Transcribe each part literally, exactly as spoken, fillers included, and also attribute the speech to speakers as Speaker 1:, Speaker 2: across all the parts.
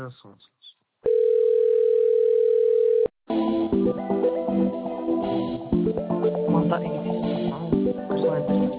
Speaker 1: sens.
Speaker 2: منطقة جديدة كويس.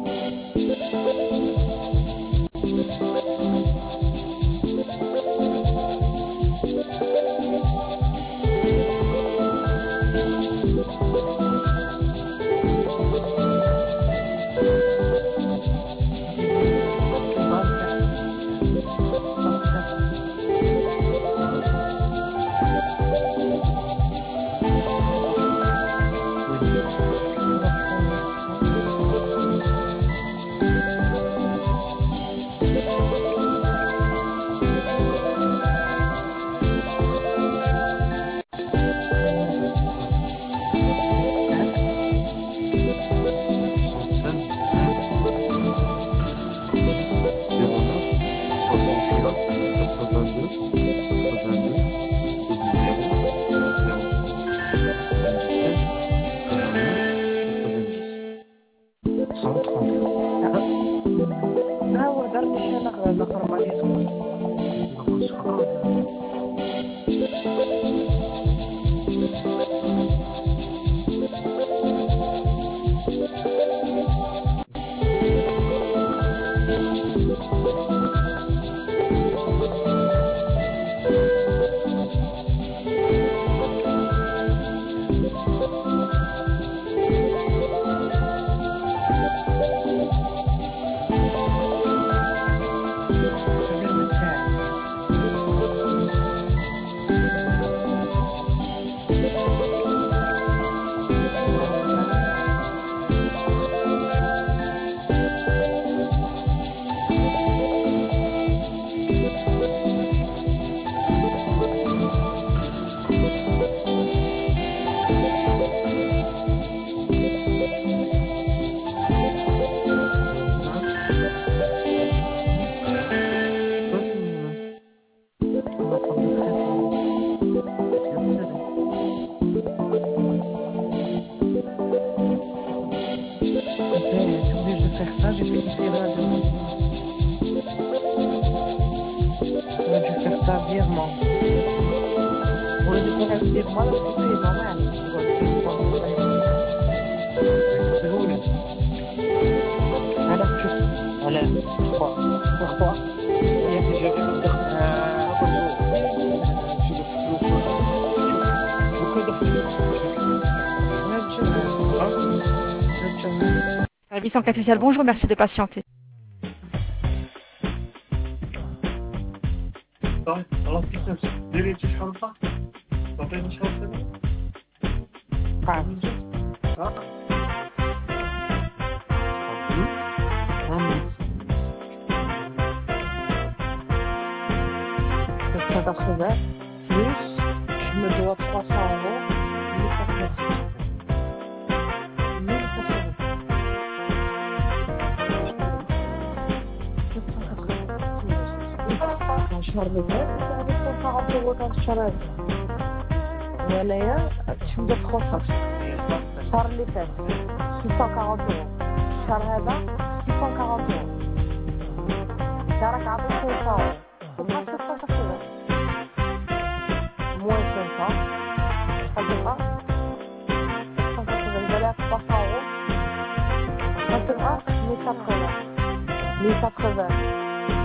Speaker 3: Service enquête spéciale, bonjour, merci de patienter.
Speaker 2: sept cent quatre-vingts plus je me dois trois cents euros, mille quatre-vingts. mille quatre-vingts. sept cent quatre-vingts. كان شهر بزاف هذا cent quarante euros كان الشهر هذا وانايا تبدا تخسر الشهر اللي فات six cent quarante euros الشهر هذا six cent quarante euros شهرك عطيت cinq cents euros تبقى sept cent quatre-vingts moins cinq cents شحال تبقى sept cent quatre-vingts يبقى لها trois cents euros شحال تبقى mille quatre-vingts mille quatre-vingts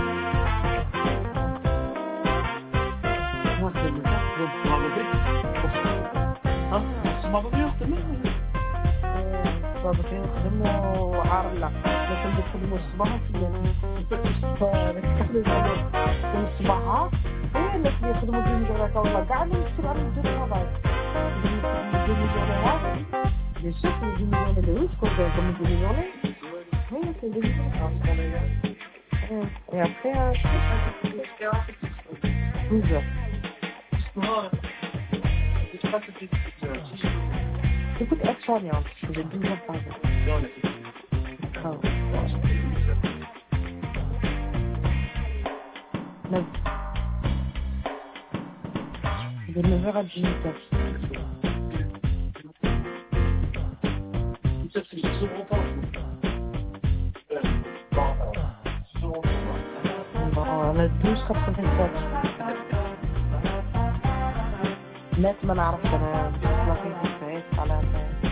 Speaker 2: بابا كان يخدم وعارلة لكن بيخدموا الصباح في الليل فبتستخدم من الصباحات هي اللي بيخدموا في المجالات والله كاع اللي يكتب على الجو الصباح في المجالات les chefs les demi-journées de huit qu'on fait comme demi-journée oui c'est des demi-journées et après douze heures écoute expérience je faisais douze heures par jour de neuf heures à dix-huit heures on a douze quatre-vingt-sept الناس ما نعرفش انا بلاقي في الفيس على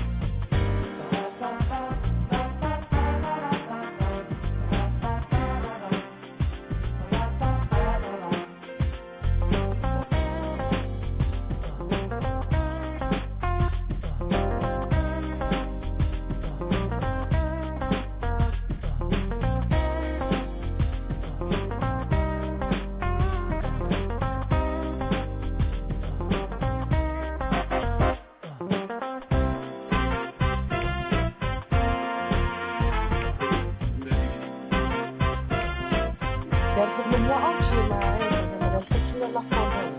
Speaker 2: pour le mois entier, ma madame Sophie, elle l'a fait.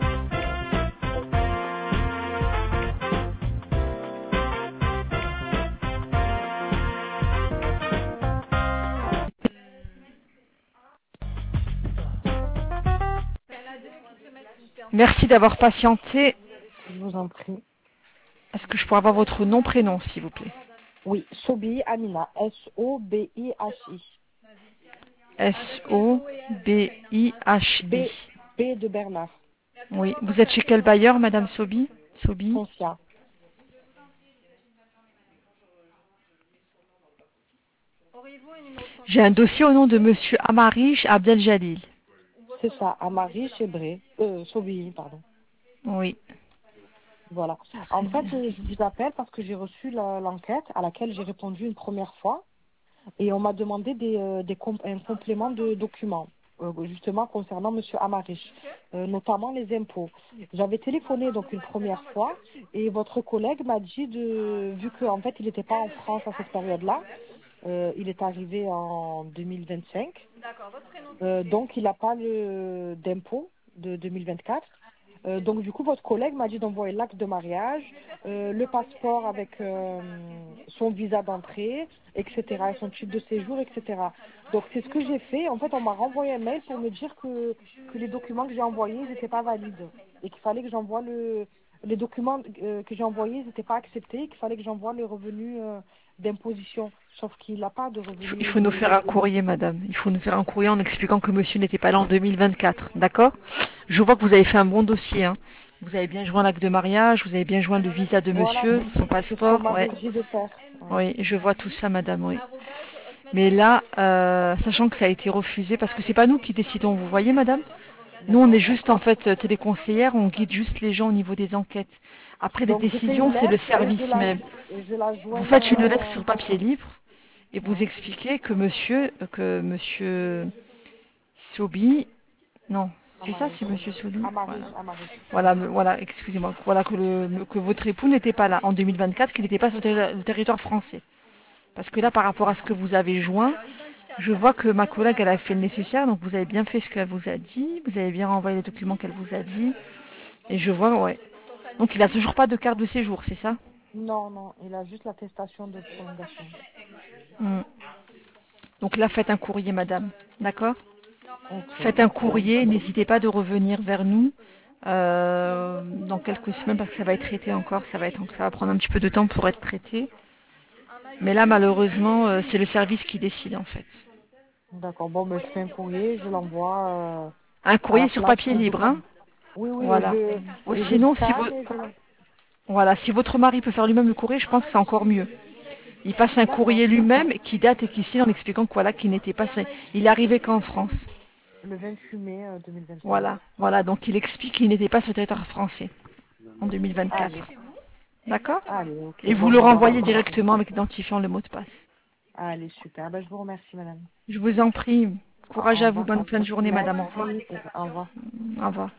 Speaker 3: Merci d'avoir patienté.
Speaker 2: Je vous en prie.
Speaker 3: Est-ce que je pourrais avoir votre nom, prénom, s'il vous plaît?
Speaker 2: Oui, Sobi Amina, S O B I H I.
Speaker 3: S O B I H
Speaker 2: B,
Speaker 3: I.
Speaker 2: B de Bernard.
Speaker 3: Oui. Vous êtes chez quel bailleur, Madame Sobi? Sobi.
Speaker 2: Foncia.
Speaker 3: J'ai un dossier au nom de Monsieur Amarish Abdeljalil.
Speaker 2: C'est ça, Amari Chebré. Euh, Sobi, pardon.
Speaker 3: Oui.
Speaker 2: Voilà. En fait, je vous appelle parce que j'ai reçu la- l'enquête à laquelle j'ai répondu une première fois et on m'a demandé des, euh, des com- un complément de documents, euh, justement concernant Monsieur Amarish, euh, notamment les impôts. J'avais téléphoné donc une première fois et votre collègue m'a dit de, vu qu'en fait il n'était pas en France à cette période-là, euh, il est arrivé en deux mille vingt-cinq, euh, donc il n'a pas le d'impôt de deux mille vingt-quatre. Euh, donc du coup, votre collègue m'a dit d'envoyer l'acte de mariage, euh, le passeport avec euh, son visa d'entrée, et cetera, et son titre de séjour, et cetera. Donc c'est ce que j'ai fait. En fait, on m'a renvoyé un mail pour me dire que, que les documents que j'ai envoyés n'étaient pas valides et qu'il fallait que j'envoie le les documents euh, que j'ai envoyés n'étaient pas acceptés, et qu'il fallait que j'envoie le revenu euh, d'imposition. Sauf qu'il n'a pas de
Speaker 3: Il faut,
Speaker 2: revenu
Speaker 3: il faut nous faire un
Speaker 2: d'imposition.
Speaker 3: courrier, madame. Il faut nous faire un courrier en expliquant que monsieur n'était pas là en deux mille vingt-quatre. D'accord? Je vois que vous avez fait un bon dossier. Hein. Vous avez bien joint l'acte de mariage, vous avez bien joint le visa de
Speaker 2: Voilà,
Speaker 3: monsieur,
Speaker 2: c'est
Speaker 3: son
Speaker 2: c'est ce qu'on
Speaker 3: passeport.
Speaker 2: m'avait
Speaker 3: Ouais.
Speaker 2: dit de faire. Ouais.
Speaker 3: Oui, je vois tout ça, madame, oui. Mais là, euh, sachant que ça a été refusé, parce que c'est pas nous qui décidons, vous voyez, madame? Nous, on est juste, en fait, euh, téléconseillère, on guide juste les gens au niveau des enquêtes. Après, les
Speaker 2: Donc je fais une
Speaker 3: décisions, c'est le
Speaker 2: lettre et je
Speaker 3: service
Speaker 2: la,
Speaker 3: même.
Speaker 2: et je la
Speaker 3: Vous
Speaker 2: joins.
Speaker 3: faites une lettre
Speaker 2: Euh...
Speaker 3: sur papier libre et vous
Speaker 2: Ouais.
Speaker 3: expliquez que monsieur, que monsieur Sobi, non, c'est ça,
Speaker 2: Amaris,
Speaker 3: c'est monsieur Sobi.
Speaker 2: Amaris,
Speaker 3: Voilà.
Speaker 2: Amaris.
Speaker 3: Voilà, me- voilà, excusez-moi. Voilà que, le, que votre époux n'était pas là en deux mille vingt-quatre, qu'il n'était pas sur le terri- le territoire français. Parce que là, par rapport à ce que vous avez joint, je vois que ma collègue, elle a fait le nécessaire, donc vous avez bien fait ce qu'elle vous a dit, vous avez bien renvoyé les documents qu'elle vous a dit, et je vois, ouais. Donc il a toujours pas de carte de séjour, c'est ça?
Speaker 2: Non, non, il a juste l'attestation de prolongation.
Speaker 3: Hmm. Donc là, faites un courrier, madame, d'accord?
Speaker 2: Ok,
Speaker 3: Faites un courrier, n'hésitez pas de revenir vers nous euh, dans quelques semaines parce que ça va être traité encore, ça va être, ça va prendre un petit peu de temps pour être traité. Mais là, malheureusement, euh, c'est le service qui décide en fait.
Speaker 2: d'accord. Bon, ben, je fais un courrier, je l'envoie euh,
Speaker 3: Un
Speaker 2: à la
Speaker 3: courrier sur
Speaker 2: place
Speaker 3: papier
Speaker 2: du
Speaker 3: libre, hein.
Speaker 2: document. Oui, oui, et
Speaker 3: Voilà.
Speaker 2: je,
Speaker 3: Ou
Speaker 2: et je
Speaker 3: sinon, si, vo-
Speaker 2: scanne et je l'envoie.
Speaker 3: voilà, si votre mari peut faire lui-même le courrier, je pense que c'est encore mieux. Il passe un
Speaker 2: D'accord.
Speaker 3: courrier lui-même qui date et qui signe en expliquant que voilà, qu'il n'était pas, il est arrivé qu'en France.
Speaker 2: Le vingt-huit mai euh, deux mille vingt-cinq.
Speaker 3: Voilà, voilà. Donc il explique qu'il n'était pas sur le territoire français en deux mille vingt-quatre.
Speaker 2: Allez,
Speaker 3: D'accord?
Speaker 2: allez, ok.
Speaker 3: Et vous
Speaker 2: Bon,
Speaker 3: le
Speaker 2: ben, on va
Speaker 3: renvoyez
Speaker 2: faire comme ça.
Speaker 3: directement avec identifiant le mot de passe.
Speaker 2: Allez, super. Ben, je vous remercie, madame.
Speaker 3: Je vous en prie. Courage
Speaker 2: Au
Speaker 3: à vous.
Speaker 2: revoir.
Speaker 3: Bonne fin de journée, madame. Au revoir.
Speaker 2: Merci. Au revoir.
Speaker 3: Au revoir.